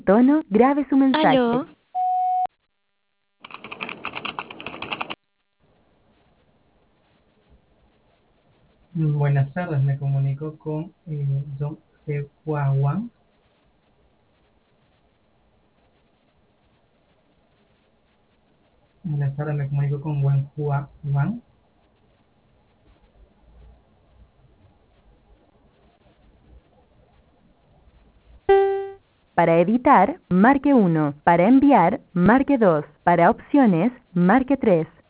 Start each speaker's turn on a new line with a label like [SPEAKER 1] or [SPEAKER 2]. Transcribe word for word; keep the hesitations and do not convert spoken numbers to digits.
[SPEAKER 1] tono, grabe su mensaje.
[SPEAKER 2] Aló,
[SPEAKER 3] Mm, Buenas tardes, me comunico con eh, Don Hua Wang. Buenas tardes, me comunico con Wen Hua Wang.
[SPEAKER 1] Para editar, marque uno. Para enviar, marque dos. Para opciones, marque tres.